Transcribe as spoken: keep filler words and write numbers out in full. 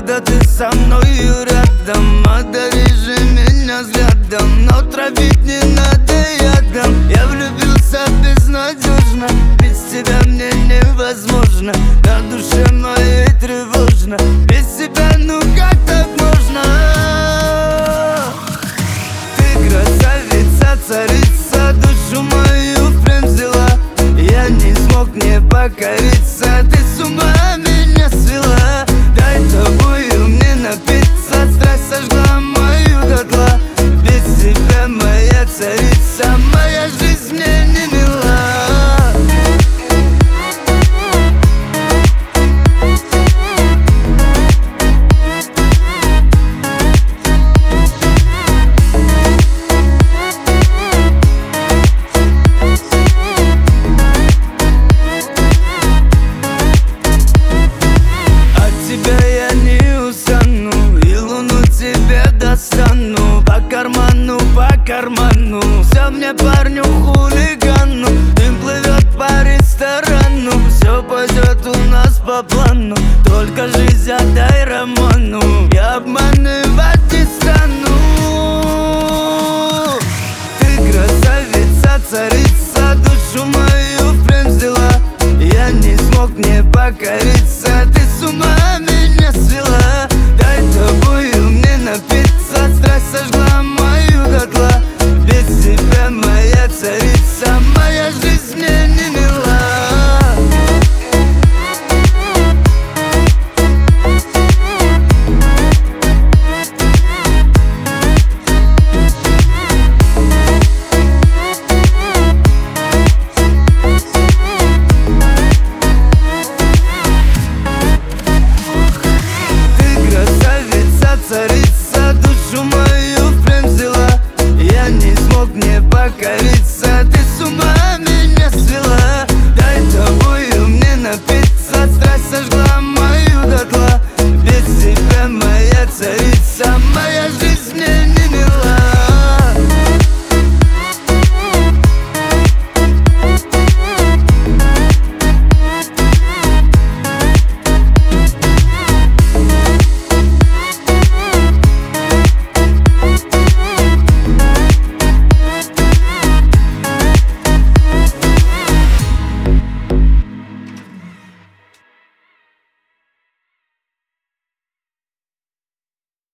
когда ты со мною рядом. Одари же меня взглядом, но травить не надо ядом. Я влюбился безнадежно, без тебя мне невозможно. На душе моей тревожно, без тебя ну как так можно? Ты красавица, царица, душу мою в плен взяла. Я не смог не покориться, ты с ума меня свела. Дай тобою мне напиться, страсть сожгла мою дотла. Без тебя моя царица, моя жизнь мне не мила. Достану по карману, по карману. Все мне парню хулигану. Дым плывет по ресторану. Все пойдет у нас по плану. Только жизнь отдай Рамону. Я обманывать не стану. Ты красавица, царица, душу мою в плен взяла. Я не смог не покориться, ты с ума меня свела. Дай тобою мне напиться, страсть сожгла мою дотла. Без тебя моя царица, моя жизнь мне не мила. Царица, душу мою в плен взяла. Я не смог не покориться, ты с ума меня свела. Дай тобою мне напиться, страсть сожгла мою дотла. Без тебя моя царица, моя жизнь